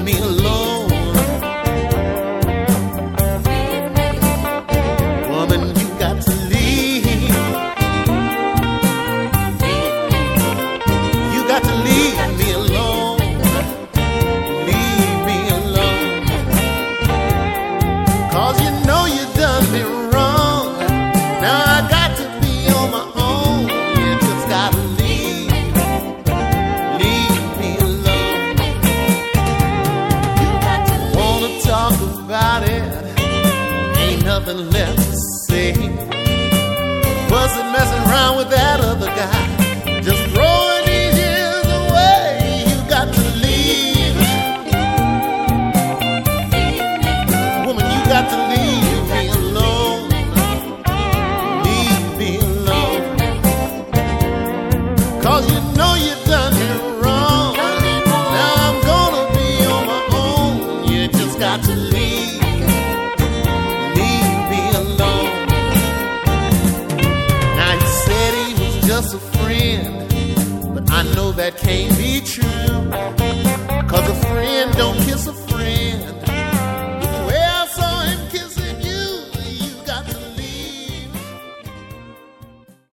me alone. Woman, you got to leave. You got to leave me alone. Leave me alone. 'Cause you know you done me wrong. Now I got to be on my own. You just gotta leave. Leave me alone. Wanna talk about it? Ain't nothing left to say. Wasn't messing around with that other guy. Just throwing these years away. You got to leave. Woman, you got to leave me alone. Leave me alone. 'Cause you know you done me wrong. Now I'm gonna be on my own. You just got to leave. Leave me alone. Now you said he was just a friend, but I know that can't be true.